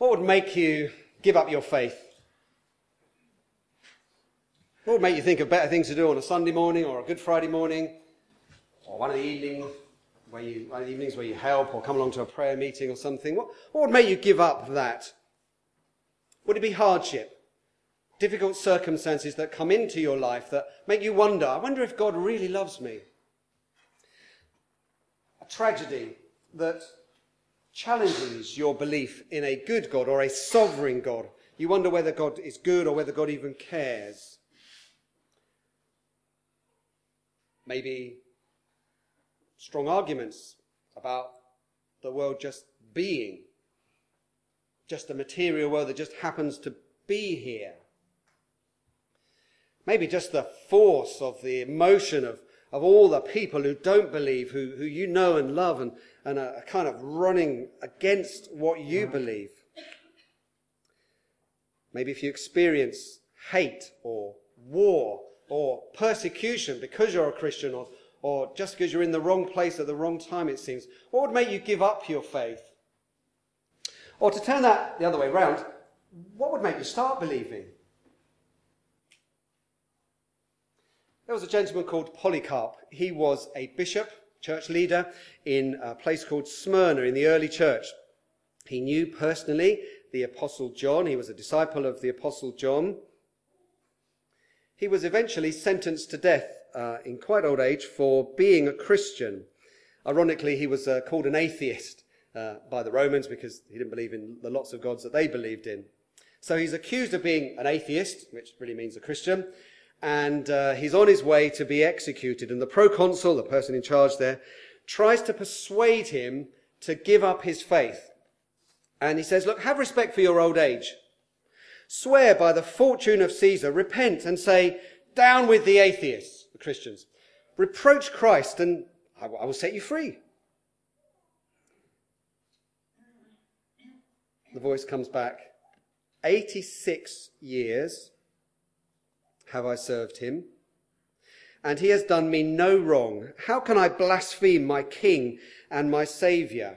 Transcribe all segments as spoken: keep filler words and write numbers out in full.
What would make you give up your faith? What would make you think of better things to do on a Sunday morning or a Good Friday morning, or one of the evenings where you, one of the evenings where you help or come along to a prayer meeting or something? What, what would make you give up that? Would it be hardship? Difficult circumstances that come into your life that make you wonder, I wonder if God really loves me? A tragedy that challenges your belief in a good God or a sovereign God. You wonder whether God is good or whether God even cares. Maybe strong arguments about the world just being, just a material world that just happens to be here. Maybe just the force of the emotion of, of all the people who don't believe, who, who you know and love and, and are kind of running against what you believe. Maybe if you experience hate or war or persecution because you're a Christian, or, or just because you're in the wrong place at the wrong time, it seems, what would make you give up your faith? Or to turn that the other way round, what would make you start believing? There was a gentleman called Polycarp. He was a bishop, church leader in a place called Smyrna in the early church. He knew personally the Apostle John. He was a disciple of the Apostle John. He was eventually sentenced to death uh, in quite old age for being a Christian. Ironically, he was uh, called an atheist uh, by the Romans because he didn't believe in the lots of gods that they believed in. So he's accused of being an atheist, which really means a Christian, and uh, he's on his way to be executed. And the proconsul, the person in charge there, tries to persuade him to give up his faith. And he says, look, have respect for your old age. Swear by the fortune of Caesar, repent and say, down with the atheists, the Christians. Reproach Christ and I will set you free. The voice comes back, eighty-six years have I served him, and he has done me no wrong. How can I blaspheme my king and my saviour?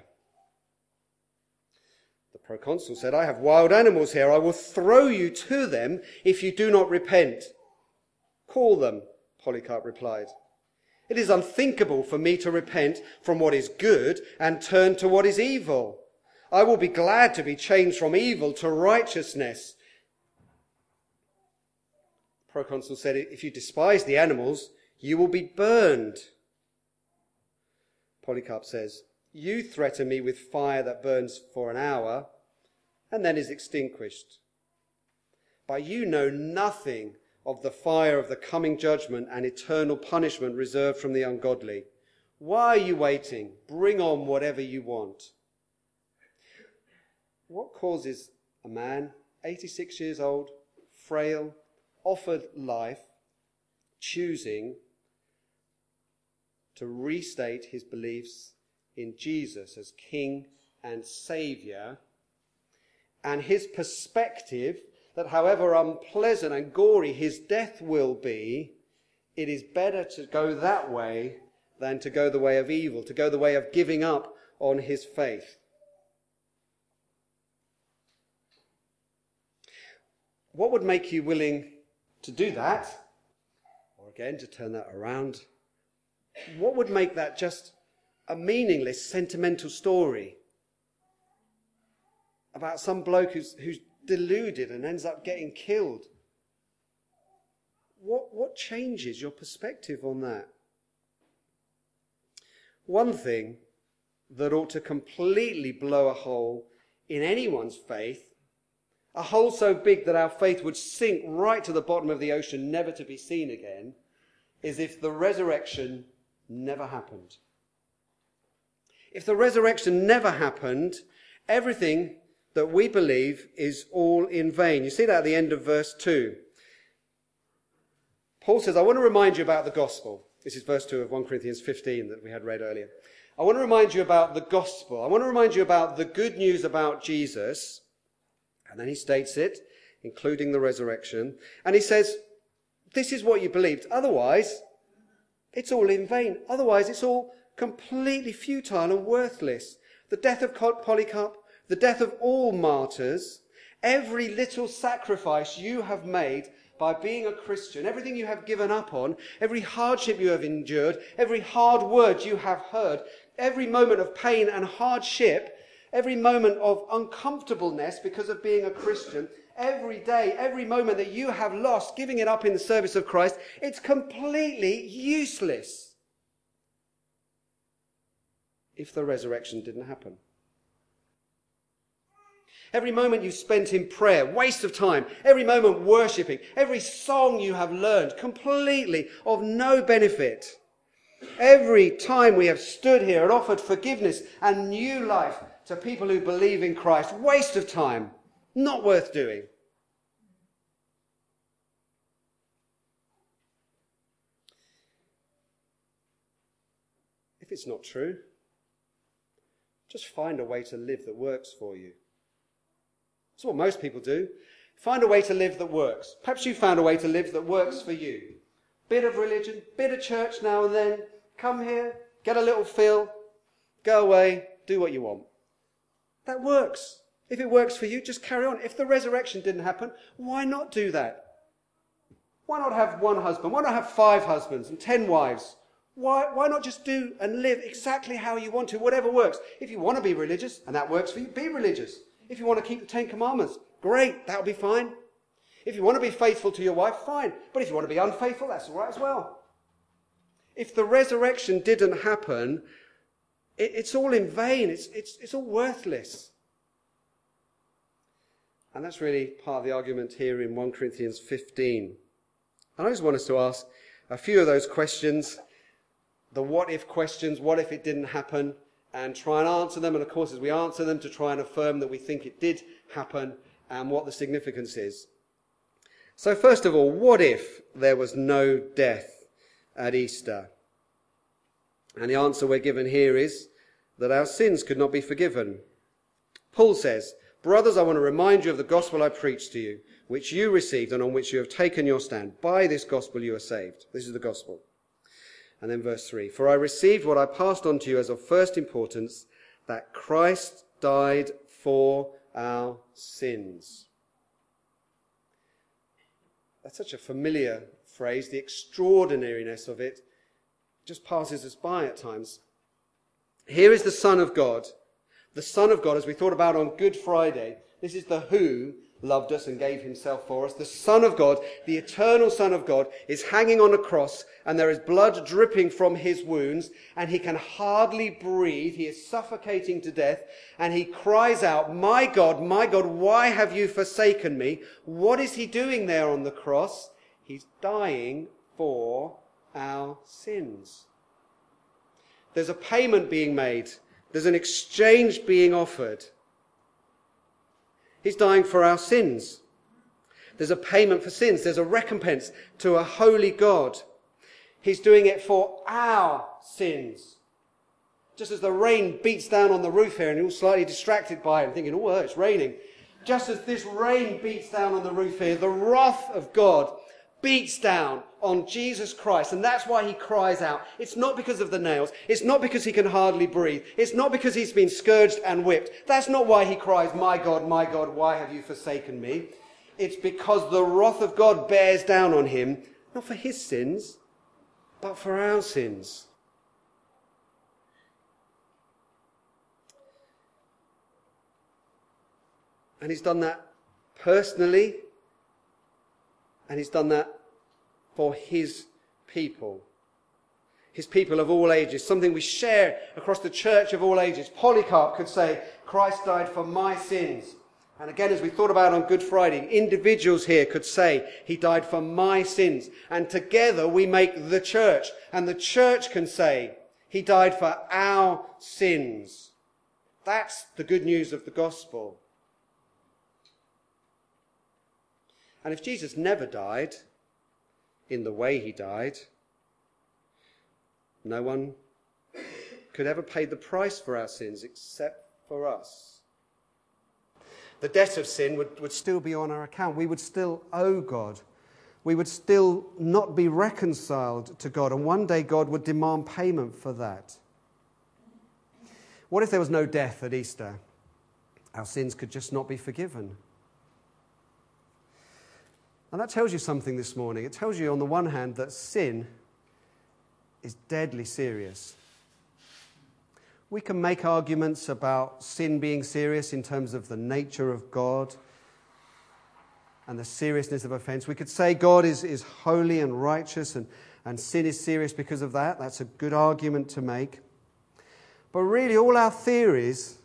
The proconsul said, I have wild animals here. I will throw you to them if you do not repent. Call them, Polycarp replied. It is unthinkable for me to repent from what is good and turn to what is evil. I will be glad to be changed from evil to righteousness. The proconsul said, if you despise the animals, you will be burned. Polycarp says, you threaten me with fire that burns for an hour and then is extinguished. But you know nothing of the fire of the coming judgment and eternal punishment reserved from the ungodly. Why are you waiting? Bring on whatever you want. What causes a man, eighty-six years old, frail, offered life, choosing to restate his beliefs in Jesus as King and Saviour, and his perspective that however unpleasant and gory his death will be, it is better to go that way than to go the way of evil, to go the way of giving up on his faith. What would make you willing to do that? Or again, to turn that around. What would make that just a meaningless, sentimental story about some bloke who's, who's deluded and ends up getting killed? What, what changes your perspective on that? One thing that ought to completely blow a hole in anyone's faith, a hole so big that our faith would sink right to the bottom of the ocean, never to be seen again, is if the resurrection never happened. If the resurrection never happened, everything that we believe is all in vain. You see that at the end of verse two. Paul says, I want to remind you about the gospel. This is verse two of First Corinthians fifteen that we had read earlier. I want to remind you about the gospel. I want to remind you about the good news about Jesus. And then he states it, including the resurrection. And he says, this is what you believed. Otherwise, it's all in vain. Otherwise, it's all completely futile and worthless. The death of Polycarp, the death of all martyrs, every little sacrifice you have made by being a Christian, everything you have given up on, every hardship you have endured, every hard word you have heard, every moment of pain and hardship, every moment of uncomfortableness because of being a Christian, every day, every moment that you have lost giving it up in the service of Christ, it's completely useless if the resurrection didn't happen. Every moment you spent in prayer, waste of time. Every moment worshipping. Every song you have learned, completely of no benefit. Every time we have stood here and offered forgiveness and new life to people who believe in Christ, waste of time. Not worth doing. If it's not true, just find a way to live that works for you. That's what most people do. Find a way to live that works. Perhaps you found a way to live that works for you. Bit of religion, bit of church now and then. Come here, get a little fill, go away, do what you want. That works. If it works for you, just carry on. If the resurrection didn't happen, why not do that? Why not have one husband? Why not have five husbands and ten wives? Why, why not just do and live exactly how you want to, whatever works? If you want to be religious, and that works for you, be religious. If you want to keep the Ten Commandments, great, that'll be fine. If you want to be faithful to your wife, fine. But if you want to be unfaithful, that's all right as well. If the resurrection didn't happen, it, it's all in vain. It's, it's, it's all worthless. And that's really part of the argument here in First Corinthians fifteen. And I just want us to ask a few of those questions, the what if questions, what if it didn't happen, and try and answer them, and of course as we answer them to try and affirm that we think it did happen and what the significance is. So first of all, what if there was no death at Easter? And the answer we're given here is that our sins could not be forgiven. Paul says, "Brothers, I want to remind you of the gospel I preached to you, which you received and on which you have taken your stand. By this gospel you are saved." This is the gospel. And then verse three, "For I received what I passed on to you as of first importance, that Christ died for our sins." That's such a familiar phrase. The extraordinariness of it just passes us by at times. Here is the Son of God. The Son of God, as we thought about on Good Friday, this is the who loved us and gave himself for us. The Son of God, the eternal Son of God, is hanging on a cross, and there is blood dripping from his wounds, and he can hardly breathe. He is suffocating to death, and he cries out, "My God, my God, why have you forsaken me?" What is he doing there on the cross? He's dying for our sins. There's a payment being made. There's an exchange being offered. He's dying for our sins. There's a payment for sins. There's a recompense to a holy God. He's doing it for our sins. Just as the rain beats down on the roof here and you're all slightly distracted by it, thinking, "Oh, well, it's raining." Just as this rain beats down on the roof here, the wrath of God beats down on Jesus Christ, and that's why he cries out. It's not because of the nails. It's not because he can hardly breathe. It's not because he's been scourged and whipped. That's not why he cries, "My God, my God, why have you forsaken me?" It's because the wrath of God bears down on him, not for his sins, but for our sins. And he's done that personally, and he's done that for his people. His people of all ages, something we share across the church of all ages. Polycarp could say, "Christ died for my sins." And again, as we thought about on Good Friday, individuals here could say, "He died for my sins." And together we make the church. And the church can say, "He died for our sins." That's the good news of the gospel. And if Jesus never died in the way he died, no one could ever pay the price for our sins except for us. The debt of sin would, would still be on our account. We would still owe God. We would still not be reconciled to God. And one day God would demand payment for that. What if there was no death at Easter? our sins could just not be forgiven. And that tells you something this morning. It tells you, on the one hand, that sin is deadly serious. We can make arguments about sin being serious in terms of the nature of God and the seriousness of offense. We could say God is, is holy and righteous and, and sin is serious because of that. That's a good argument to make. But really, all our theories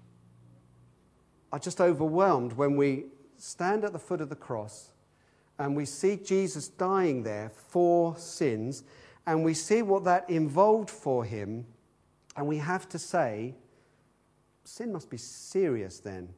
are just overwhelmed when we stand at the foot of the cross and we see Jesus dying there for sins, and we see what that involved for him, and we have to say, sin must be serious then.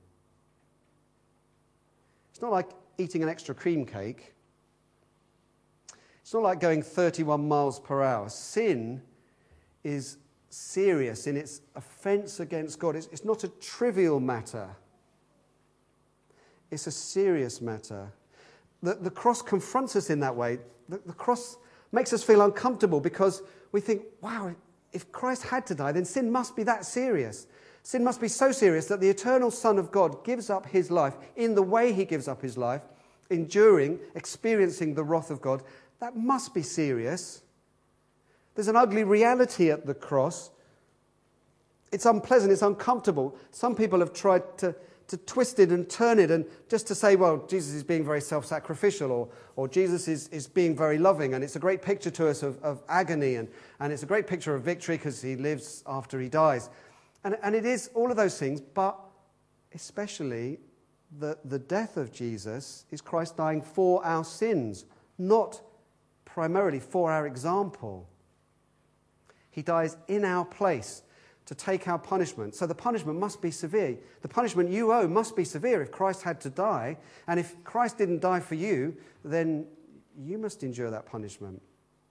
It's not like eating an extra cream cake. It's not like going thirty-one miles per hour. Sin is serious in its offense against God. It's, it's not a trivial matter. It's a serious matter. The, the cross confronts us in that way. The, the cross makes us feel uncomfortable because we think, wow, if Christ had to die, then sin must be that serious. Sin must be so serious that the eternal Son of God gives up his life in the way he gives up his life, enduring, experiencing the wrath of God. That must be serious. There's an ugly reality at the cross. It's unpleasant, it's uncomfortable. Some people have tried to, to twist it and turn it and just to say, well, Jesus is being very self-sacrificial, or, or Jesus is, is being very loving, and it's a great picture to us of, of agony, and, and it's a great picture of victory because he lives after he dies. And, and it is all of those things, but especially the, the death of Jesus is Christ dying for our sins, not primarily for our example. He dies in our place to take our punishment. So the punishment must be severe. The punishment you owe must be severe if Christ had to die. And if Christ didn't die for you, then you must endure that punishment.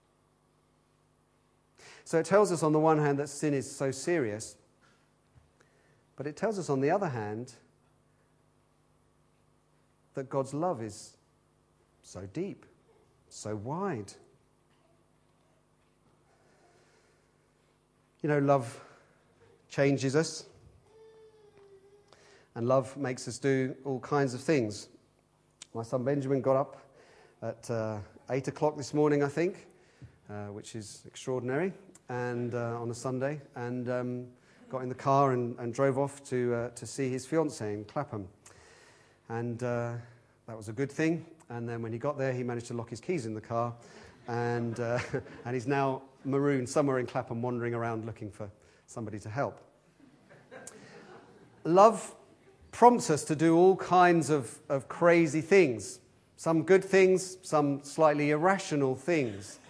So it tells us on the one hand that sin is so serious, but it tells us on the other hand that God's love is so deep, so wide. You know, love changes us, and love makes us do all kinds of things. My son Benjamin got up at uh, eight o'clock this morning, I think, uh, which is extraordinary, and uh, on a Sunday, and um, got in the car and, and drove off to uh, to see his fiancée in Clapham, and uh, that was a good thing. And then when he got there, he managed to lock his keys in the car, and uh, and he's now marooned somewhere in Clapham, wandering around looking for somebody to help. Love prompts us to do all kinds of, of crazy things. Some good things, some slightly irrational things.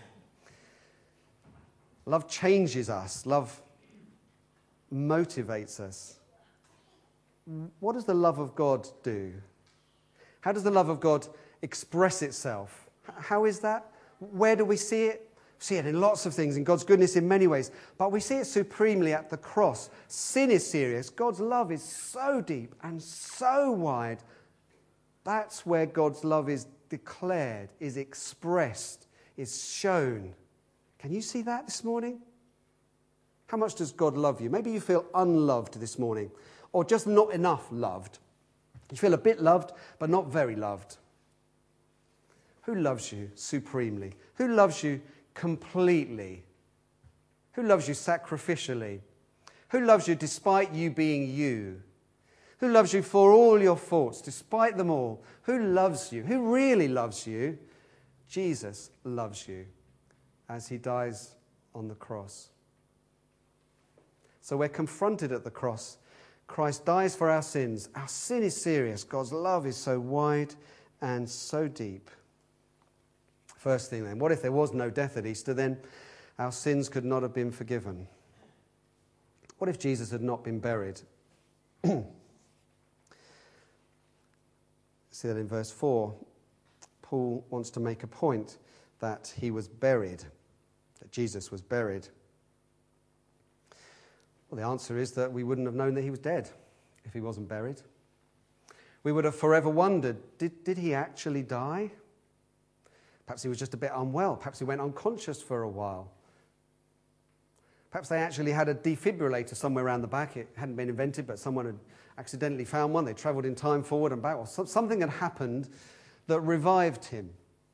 Love changes us. Love motivates us. What does the love of God do? How does the love of God express itself? How is that? Where do we see it? See it in lots of things, in God's goodness in many ways, but we see it supremely at the cross. Sin is serious. God's love is so deep and so wide. That's where God's love is declared, is expressed, is shown. Can you see that this morning? How much does God love you? Maybe you feel unloved this morning, or just not enough loved. You feel a bit loved, but not very loved. Who loves you supremely? Who loves you completely? Who loves you sacrificially? Who loves you despite you being you? Who loves you for all your faults, despite them all? Who loves you? Who really loves you? Jesus loves you as he dies on the cross. So we're confronted at the cross. Christ dies for our sins. Our sin is serious. God's love is so wide and so deep. First thing then, what if there was no death at Easter? Then our sins could not have been forgiven. What if Jesus had not been buried? See that in verse four. Paul wants to make a point that he was buried, that Jesus was buried. Well, the answer is that we wouldn't have known that he was dead if he wasn't buried. We would have forever wondered, did, did he actually die? Perhaps he was just a bit unwell. Perhaps he went unconscious for a while. Perhaps they actually had a defibrillator somewhere around the back. It hadn't been invented, but someone had accidentally found one. They travelled in time forward and back. Or something had happened that revived him.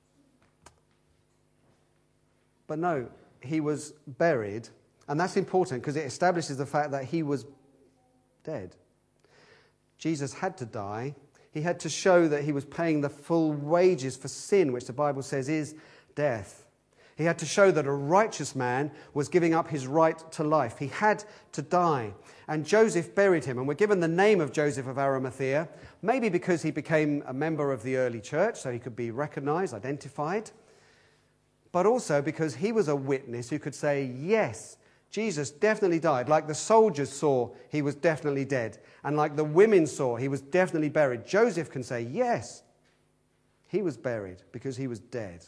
But no, he was buried. And that's important because it establishes the fact that he was dead. Jesus had to die. He had to show that he was paying the full wages for sin, which the Bible says is death. He had to show that a righteous man was giving up his right to life. He had to die. And Joseph buried him. And we're given the name of Joseph of Arimathea, maybe because he became a member of the early church, so he could be recognized, identified, but also because he was a witness who could say, yes, Jesus definitely died. Like the soldiers saw, he was definitely dead. And like the women saw, he was definitely buried. Joseph can say, yes, he was buried because he was dead.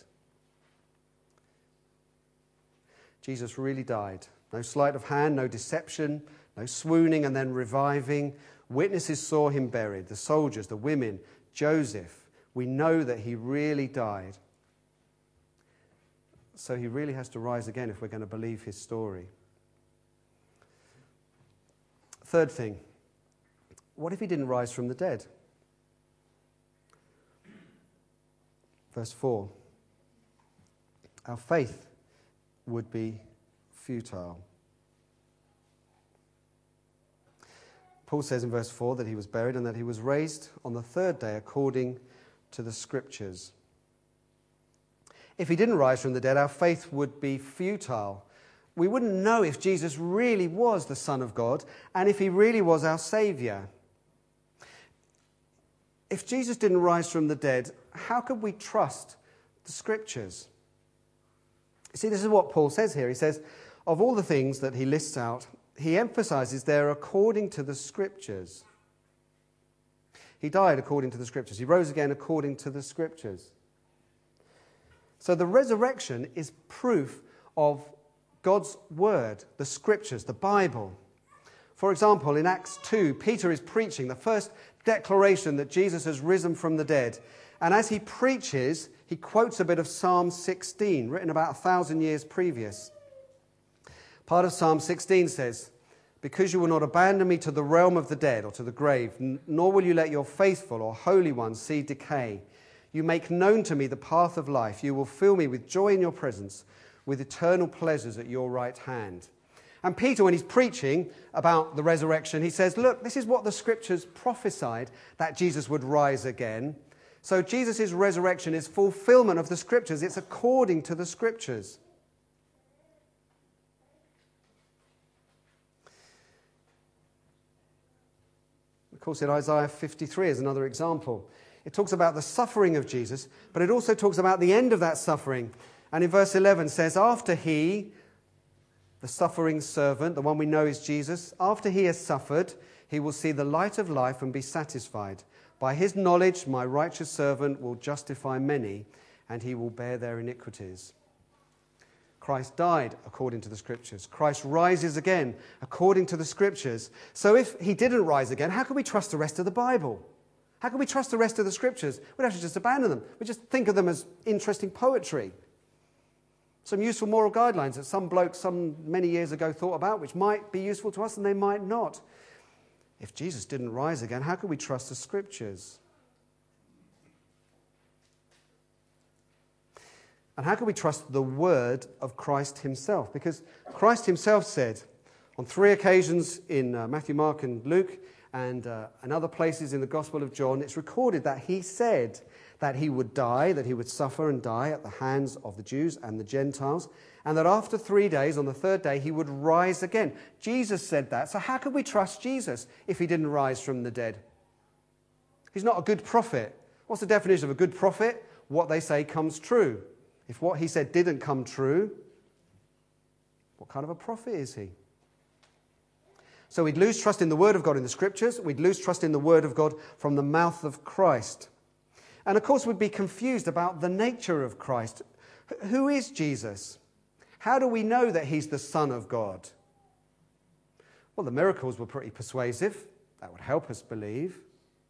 Jesus really died. No sleight of hand, no deception, no swooning and then reviving. Witnesses saw him buried. The soldiers, the women, Joseph. We know that he really died. So he really has to rise again if we're going to believe his story. Third thing, what if he didn't rise from the dead? Verse four. Our faith would be futile. Paul says in verse four that he was buried and that he was raised on the third day according to the Scriptures. If he didn't rise from the dead, our faith would be futile. We wouldn't know if Jesus really was the Son of God and if he really was our Saviour. If Jesus didn't rise from the dead, how could we trust the Scriptures? See, this is what Paul says here. He says, of all the things that he lists out, he emphasizes they're according to the Scriptures. He died according to the Scriptures. He rose again according to the Scriptures. So the resurrection is proof of God's Word, the Scriptures, the Bible. For example, in Acts two, Peter is preaching the first declaration that Jesus has risen from the dead. And as he preaches, he quotes a bit of Psalm sixteen, written about a thousand years previous. Part of Psalm sixteen says, because you will not abandon me to the realm of the dead or to the grave, nor will you let your faithful or holy one see decay. You make known to me the path of life. You will fill me with joy in your presence, with eternal pleasures at your right hand. And Peter, when he's preaching about the resurrection, he says, look, this is what the Scriptures prophesied, that Jesus would rise again. So Jesus' resurrection is fulfillment of the Scriptures. It's according to the Scriptures. Of course, in Isaiah fifty-three is another example. It talks about the suffering of Jesus, but it also talks about the end of that suffering. And in verse eleven says, after he, the suffering servant, the one we know is Jesus, after he has suffered, he will see the light of life and be satisfied. By his knowledge, my righteous servant will justify many, and he will bear their iniquities. Christ died according to the Scriptures. Christ rises again according to the Scriptures. So if he didn't rise again, how can we trust the rest of the Bible? How can we trust the rest of the Scriptures? We'd have to just abandon them. We just think of them as interesting poetry. Some useful moral guidelines that some bloke some many years ago thought about, which might be useful to us and they might not. If Jesus didn't rise again, how can we trust the Scriptures? And how can we trust the word of Christ himself? Because Christ himself said on three occasions in uh, Matthew, Mark and Luke and, uh, and other places in the Gospel of John, it's recorded that he said that he would die, that he would suffer and die at the hands of the Jews and the Gentiles, and that after three days, on the third day, he would rise again. Jesus said that, so how could we trust Jesus if he didn't rise from the dead? He's not a good prophet. What's the definition of a good prophet? What they say comes true. If what he said didn't come true, what kind of a prophet is he? So we'd lose trust in the word of God in the Scriptures. We'd lose trust in the word of God from the mouth of Christ. And of course, we'd be confused about the nature of Christ. Who is Jesus? How do we know that he's the Son of God? Well, the miracles were pretty persuasive. That would help us believe.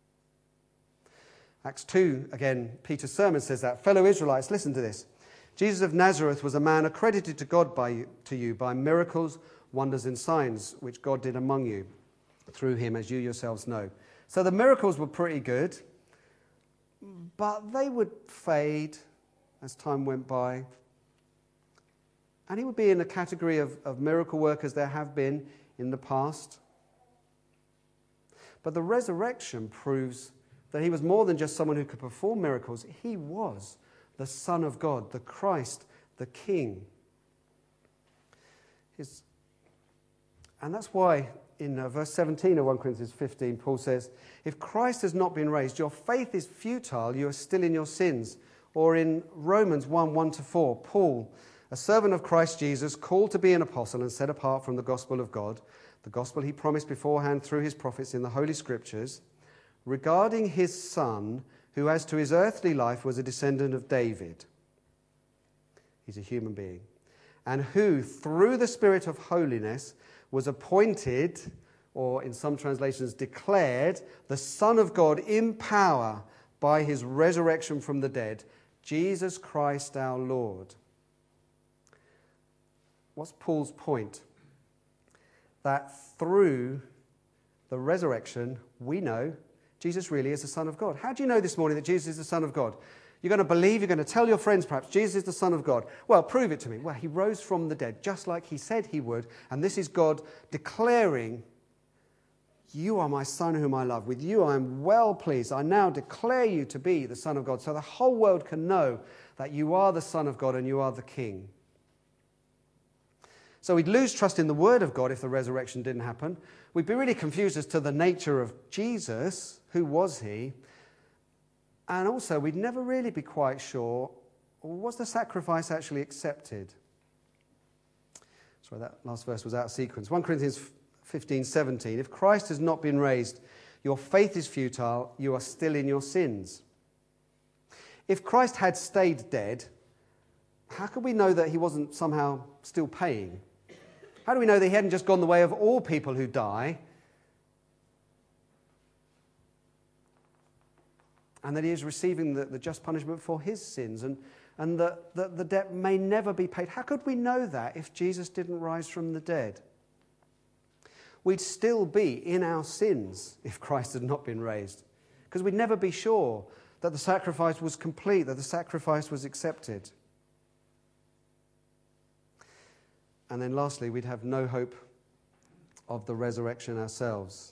Acts two, again, Peter's sermon says that. Fellow Israelites, listen to this. Jesus of Nazareth was a man accredited to God by you, to you by miracles, wonders and signs which God did among you through him, as you yourselves know. So the miracles were pretty good, but they would fade as time went by. And he would be in a category of, of miracle workers there have been in the past. But the resurrection proves that he was more than just someone who could perform miracles. He was the Son of God, the Christ, the King. His, and that's why in uh, verse seventeen of First Corinthians fifteen, Paul says, if Christ has not been raised, your faith is futile, you are still in your sins. Or in Romans one, one to four, Paul, a servant of Christ Jesus, called to be an apostle and set apart from the gospel of God, the gospel he promised beforehand through his prophets in the Holy Scriptures, regarding his Son, who as to his earthly life was a descendant of David. He's a human being. And who, through the Spirit of holiness, was appointed, or in some translations declared, the Son of God in power by his resurrection from the dead, Jesus Christ our Lord. What's Paul's point? That through the resurrection, we know Jesus really is the Son of God. How do you know this morning that Jesus is the Son of God? You're going to believe, you're going to tell your friends perhaps, Jesus is the Son of God. Well, prove it to me. Well, he rose from the dead, just like he said he would. And this is God declaring, you are my Son whom I love. With you I am well pleased. I now declare you to be the Son of God. So the whole world can know that you are the Son of God and you are the King. So we'd lose trust in the Word of God if the resurrection didn't happen. We'd be really confused as to the nature of Jesus. Who was he? And also, we'd never really be quite sure, was the sacrifice actually accepted? Sorry, that last verse was out of sequence. First Corinthians fifteen, seventeen. If Christ has not been raised, your faith is futile, you are still in your sins. If Christ had stayed dead, how could we know that he wasn't somehow still paying? How do we know that he hadn't just gone the way of all people who die, and that he is receiving the, the just punishment for his sins, and, and that the, the debt may never be paid? How could we know that if Jesus didn't rise from the dead? We'd still be in our sins if Christ had not been raised, because we'd never be sure that the sacrifice was complete, that the sacrifice was accepted. And then lastly, we'd have no hope of the resurrection ourselves.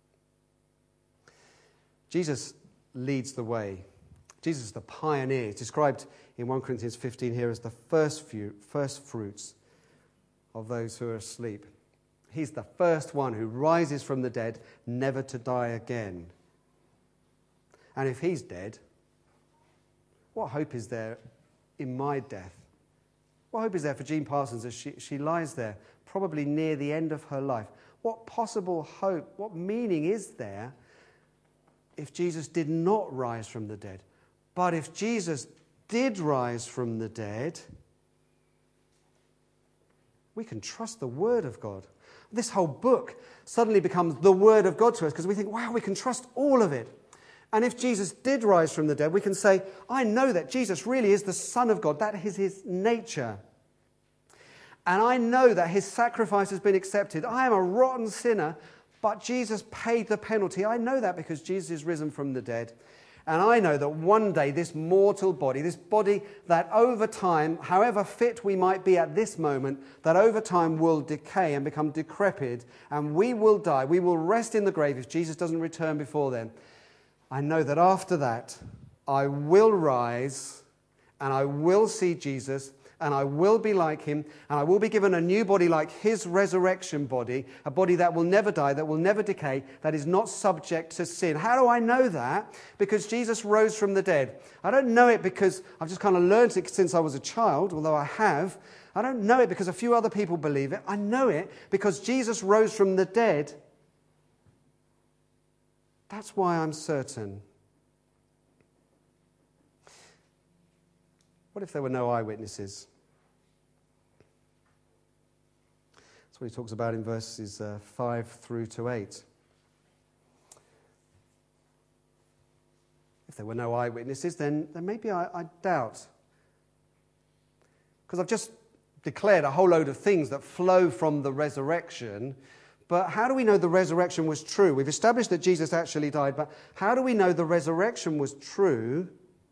Jesus leads the way. Jesus is the pioneer. It's described in First Corinthians fifteen here as the first, few, first fruits of those who are asleep. He's the first one who rises from the dead, never to die again. And if he's dead, what hope is there in my death? What hope is there for Jean Parsons as she, she lies there, probably near the end of her life? What possible hope, what meaning is there if Jesus did not rise from the dead? But if Jesus did rise from the dead, we can trust the Word of God. This whole book suddenly becomes the Word of God to us because we think, wow, we can trust all of it. And if Jesus did rise from the dead, we can say, I know that Jesus really is the Son of God. That is his nature. And I know that his sacrifice has been accepted. I am a rotten sinner, but Jesus paid the penalty. I know that because Jesus is risen from the dead. And I know that one day this mortal body, this body that over time, however fit we might be at this moment, that over time will decay and become decrepit, and we will die. We will rest in the grave if Jesus doesn't return before then. I know that after that, I will rise and I will see Jesus and I will be like him and I will be given a new body like his resurrection body, a body that will never die, that will never decay, that is not subject to sin. How do I know that? Because Jesus rose from the dead. I don't know it because I've just kind of learned it since I was a child, although I have. I don't know it because a few other people believe it. I know it because Jesus rose from the dead. That's why I'm certain. What if there were no eyewitnesses? That's what he talks about in verses uh, five through to eight. If there were no eyewitnesses, then, then maybe I, I doubt. Because I've just declared a whole load of things that flow from the resurrection. But how do we know the resurrection was true? We've established that Jesus actually died, but how do we know the resurrection was true?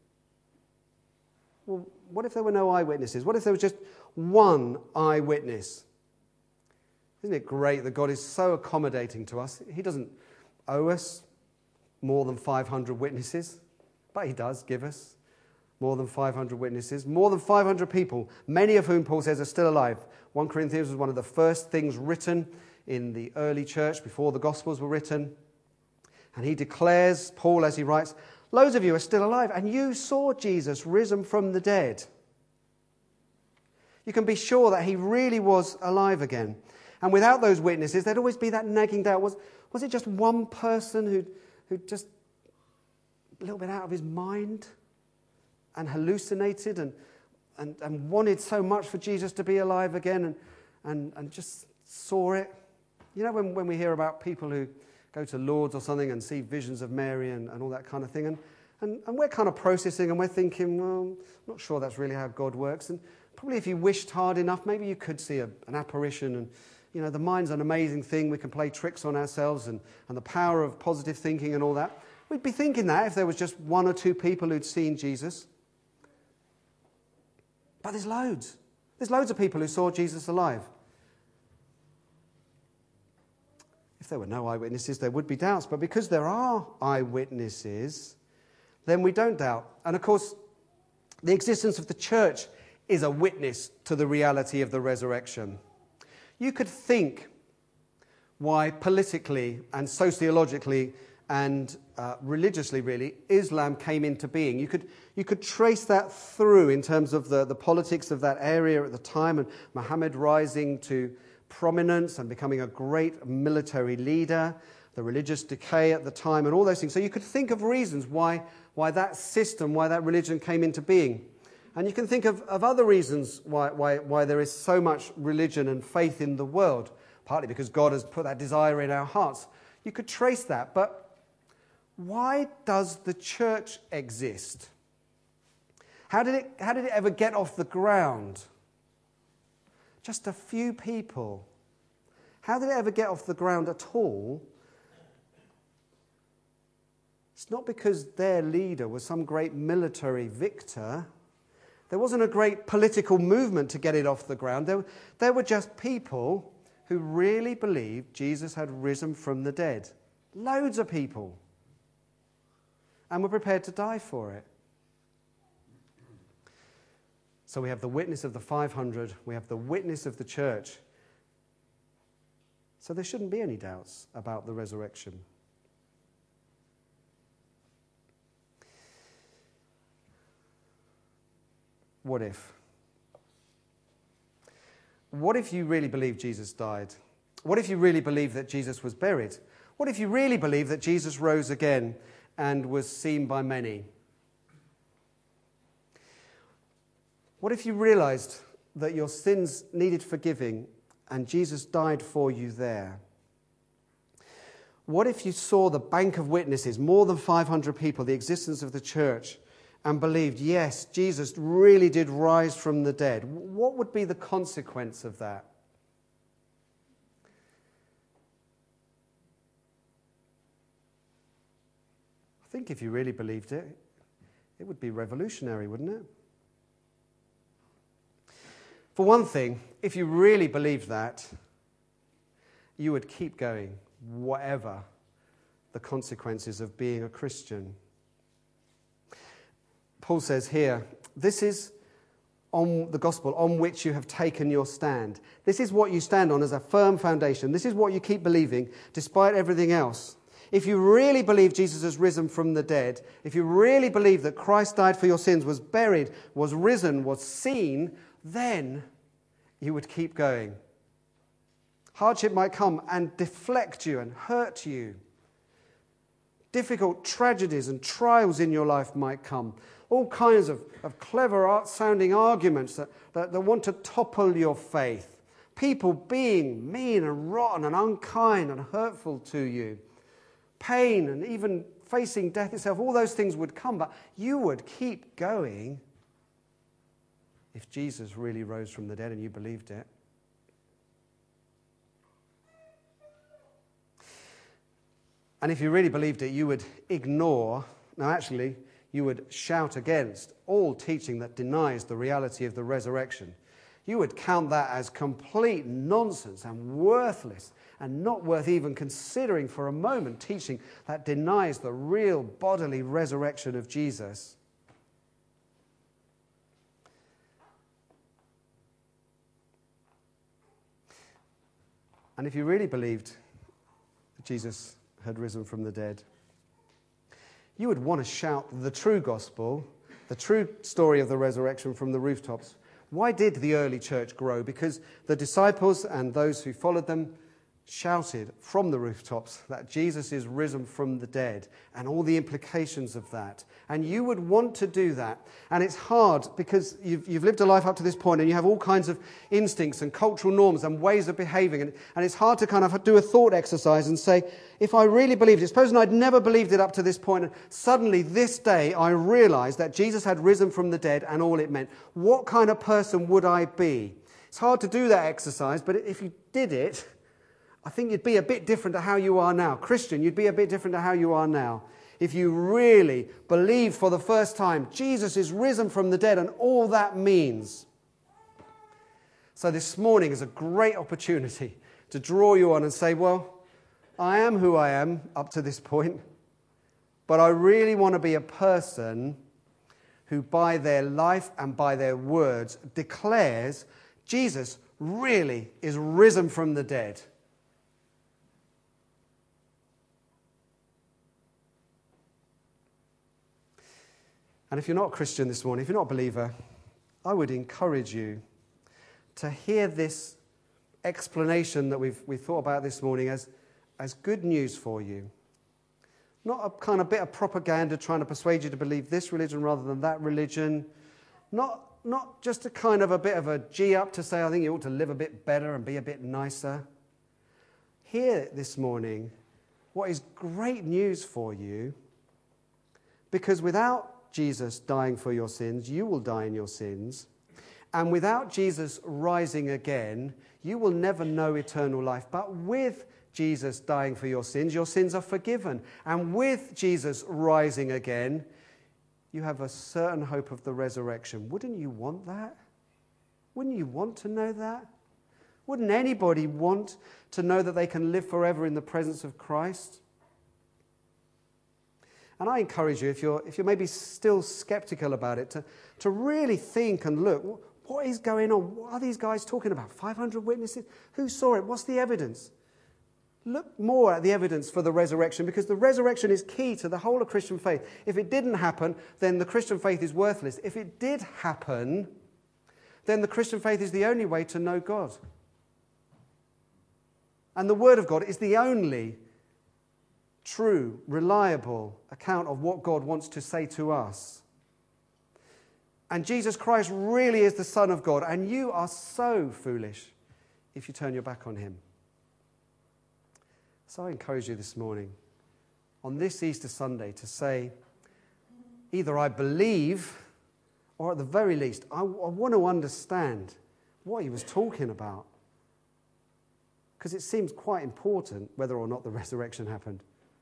Well, what if there were no eyewitnesses? What if there was just one eyewitness? Isn't it great that God is so accommodating to us? He doesn't owe us more than five hundred witnesses, but he does give us more than five hundred witnesses, more than five hundred people, many of whom Paul says are still alive. First Corinthians was one of the first things written in the early church before the Gospels were written. And he declares, Paul as he writes, loads of you are still alive, and you saw Jesus risen from the dead. You can be sure that he really was alive again. And without those witnesses, there'd always be that nagging doubt. Was, was it just one person who'd, who'd just a little bit out of his mind and hallucinated and, and, and wanted so much for Jesus to be alive again and, and, and just saw it? You know, when, when we hear about people who go to Lourdes or something and see visions of Mary and, and all that kind of thing, and, and, and we're kind of processing and we're thinking, well, I'm not sure that's really how God works. And probably if you wished hard enough, maybe you could see a, an apparition. And, you know, the mind's an amazing thing. We can play tricks on ourselves and, and the power of positive thinking and all that. We'd be thinking that if there was just one or two people who'd seen Jesus. But there's loads. There's loads of people who saw Jesus alive. If there were no eyewitnesses, there would be doubts. But because there are eyewitnesses, then we don't doubt. And of course, the existence of the church is a witness to the reality of the resurrection. You could think why politically and sociologically and uh, religiously, really, Islam came into being. You could, you could trace that through in terms of the, the politics of that area at the time, and Muhammad rising to prominence and becoming a great military leader, the religious decay at the time, and all those things. So you could think of reasons why, why that system, why that religion came into being. And you can think of, of other reasons why, why, why there is so much religion and faith in the world, partly because God has put that desire in our hearts. You could trace that, but why does the church exist? How did it, how did it ever get off the ground? Just a few people. How did it ever get off the ground at all? It's not because their leader was some great military victor. There wasn't a great political movement to get it off the ground. There, there were just people who really believed Jesus had risen from the dead. Loads of people. And were prepared to die for it. So we have the witness of the five hundred, we have the witness of the church. So there shouldn't be any doubts about the resurrection. What if? What if you really believe Jesus died? What if you really believe that Jesus was buried? What if you really believe that Jesus rose again and was seen by many? What if you realized that your sins needed forgiving and Jesus died for you there? What if you saw the bank of witnesses, more than five hundred people, the existence of the church, and believed, yes, Jesus really did rise from the dead? What would be the consequence of that? I think if you really believed it, it would be revolutionary, wouldn't it? For one thing, if you really believed that, you would keep going, whatever the consequences of being a Christian. Paul says here, this is on the gospel on which you have taken your stand. This is what you stand on as a firm foundation. This is what you keep believing despite everything else. If you really believe Jesus has risen from the dead, if you really believe that Christ died for your sins, was buried, was risen, was seen, then you would keep going. Hardship might come and deflect you and hurt you. Difficult tragedies and trials in your life might come. All kinds of, of clever sounding arguments that, that, that want to topple your faith. People being mean and rotten and unkind and hurtful to you. Pain and even facing death itself. All those things would come, but you would keep going. if Jesus really rose from the dead and you believed it? And if you really believed it, you would ignore, no, actually, you would shout against all teaching that denies the reality of the resurrection. You would count that as complete nonsense and worthless and not worth even considering for a moment teaching that denies the real bodily resurrection of Jesus. And if you really believed that Jesus had risen from the dead, you would want to shout the true gospel, the true story of the resurrection from the rooftops. Why did the early church grow? Because the disciples and those who followed them shouted from the rooftops that Jesus is risen from the dead and all the implications of that. And you would want to do that. And it's hard because you've, you've lived a life up to this point and you have all kinds of instincts and cultural norms and ways of behaving. And, and it's hard to kind of do a thought exercise and say, if I really believed it, supposing I'd never believed it up to this point, and suddenly this day I realized that Jesus had risen from the dead and all it meant, what kind of person would I be? It's hard to do that exercise, but if you did it, I think you'd be a bit different to how you are now. Christian, you'd be a bit different to how you are now. If you really believe for the first time, Jesus is risen from the dead and all that means. So this morning is a great opportunity to draw you on and say, well, I am who I am up to this point, but I really want to be a person who by their life and by their words declares Jesus really is risen from the dead. And if you're not a Christian this morning, if you're not a believer, I would encourage you to hear this explanation that we've, we've thought about this morning as, as good news for you. Not a kind of bit of propaganda trying to persuade you to believe this religion rather than that religion. Not, not just a kind of a bit of a G-up to say, I think you ought to live a bit better and be a bit nicer. Hear this morning what is great news for you, because without Jesus dying for your sins, you will die in your sins. And without Jesus rising again, you will never know eternal life. But with Jesus dying for your sins, your sins are forgiven. And with Jesus rising again, you have a certain hope of the resurrection. Wouldn't you want that? Wouldn't you want to know that? Wouldn't anybody want to know that they can live forever in the presence of Christ? And I encourage you, if you're, if you're maybe still skeptical about it, to, to really think and look, what is going on? What are these guys talking about? five hundred witnesses? Who saw it? What's the evidence? Look more at the evidence for the resurrection, because the resurrection is key to the whole of Christian faith. If it didn't happen, then the Christian faith is worthless. If it did happen, then the Christian faith is the only way to know God. And the Word of God is the only true, reliable account of what God wants to say to us. And Jesus Christ really is the Son of God, and you are so foolish if you turn your back on him. So I encourage you this morning, on this Easter Sunday, to say, either I believe, or at the very least, I, I want to understand what he was talking about. Because it seems quite important whether or not the resurrection happened.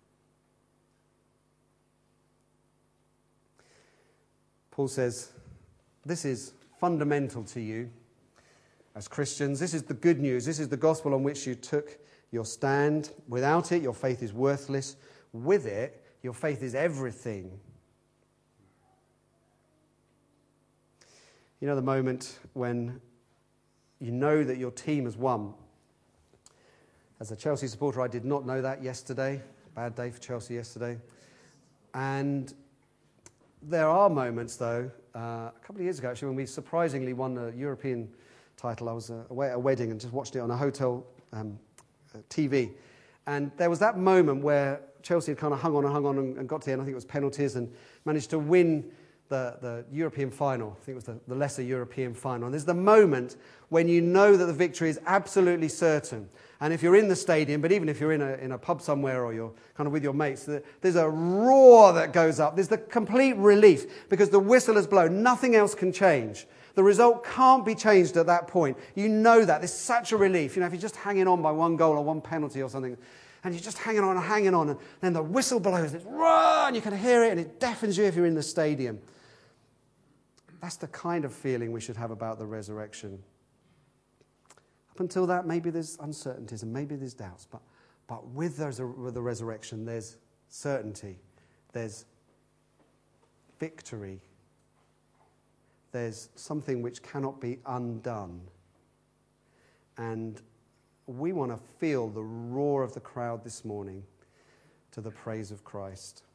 Paul says, this is fundamental to you as Christians. This is the good news. This is the gospel on which you took your stand. Without it, your faith is worthless. With it, your faith is everything. You know the moment when you know that your team has won. As a Chelsea supporter, I did not know that yesterday. Bad day for Chelsea yesterday. And there are moments, though, uh, a couple of years ago, actually, when we surprisingly won a European title. I was uh, away at a wedding and just watched it on a hotel um, uh, T V. And there was that moment where Chelsea had kind of hung on and hung on and, and got to the end. I think it was penalties, and managed to win the, the European final. I think it was the, the lesser European final. And there's the moment when you know that the victory is absolutely certain. And if you're in the stadium, but even if you're in a, in a pub somewhere or you're kind of with your mates, there's a roar that goes up. There's the complete relief because the whistle has blown. Nothing else can change. The result can't be changed at that point. You know that. There's such a relief. You know, if you're just hanging on by one goal or one penalty or something, and you're just hanging on and hanging on, and then the whistle blows, it's run, you can hear it, and it deafens you if you're in the stadium. That's the kind of feeling we should have about the resurrection. Up until that, maybe there's uncertainties and maybe there's doubts, but, but with, those, with the resurrection, there's certainty, there's victory, there's something which cannot be undone. And we want to feel the roar of the crowd this morning to the praise of Christ.